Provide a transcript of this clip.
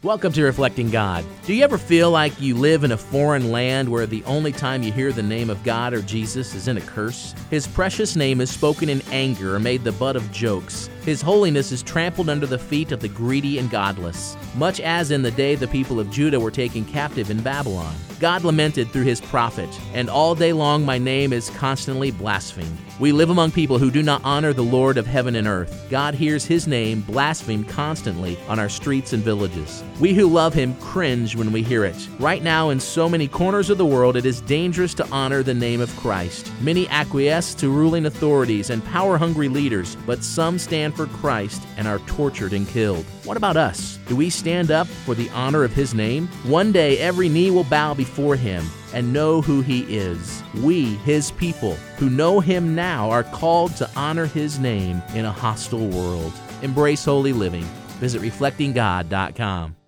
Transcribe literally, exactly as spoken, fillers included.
Welcome to Reflecting God. Do you ever feel like you live in a foreign land where the only time you hear the name of God or Jesus is in a curse? His precious name is spoken in anger or made the butt of jokes. His holiness is trampled under the feet of the greedy and godless, much as in the day the people of Judah were taken captive in Babylon. God lamented through his prophet, and all day long my name is constantly blasphemed. We live among people who do not honor the Lord of heaven and earth. God hears his name blasphemed constantly on our streets and villages. We who love him cringe when we hear it. Right now, in so many corners of the world, it is dangerous to honor the name of Christ. Many acquiesce to ruling authorities and power-hungry leaders, but some stand for Christ and are tortured and killed. What about us? Do we stand up for the honor of his name? One day, every knee will bow before him and know who he is. We, his people, who know him now, are called to honor his name in a hostile world. Embrace holy living. Visit reflecting god dot com.